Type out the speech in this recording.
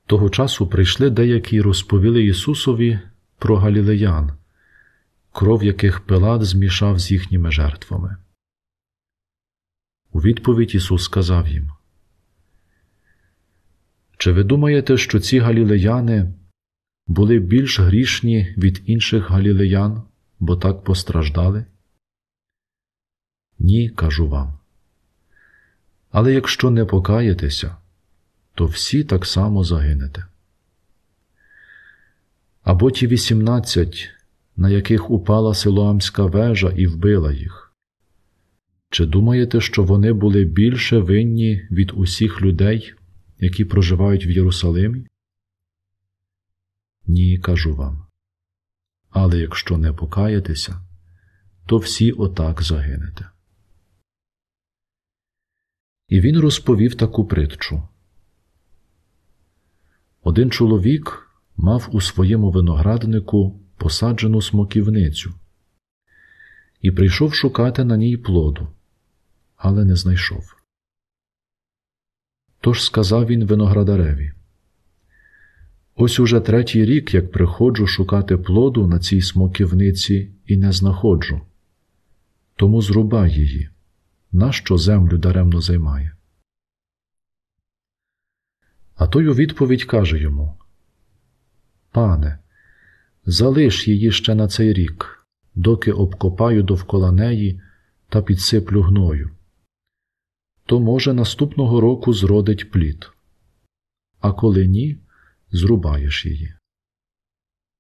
Того часу прийшли деякі й розповіли Ісусові про галілеян, кров яких Пилат змішав з їхніми жертвами. У відповідь Ісус сказав їм: «Чи ви думаєте, що ці галілеяни були більш грішні від інших галілеян, бо так постраждали? Ні, кажу вам. Але якщо не покаєтеся, то всі так само загинете. Або ті 18, на яких упала Силоамська вежа і вбила їх. Чи думаєте, що вони були більше винні від усіх людей, які проживають в Єрусалимі? Ні, кажу вам. Але якщо не покаєтеся, то всі отак загинете». І він розповів таку притчу. Один чоловік мав у своєму винограднику посаджену смоківницю і прийшов шукати на ній плоду, але не знайшов. Тож сказав він виноградареві: «Ось уже 3-й рік, як приходжу шукати плоду на цій смоківниці і не знаходжу. Тому зрубай її, нащо землю даремно займає?» А той у відповідь каже йому: «Пане, залиш її ще на цей рік, доки обкопаю довкола неї та підсиплю гною. То, може, наступного року зродить плід, а коли ні, зрубаєш її».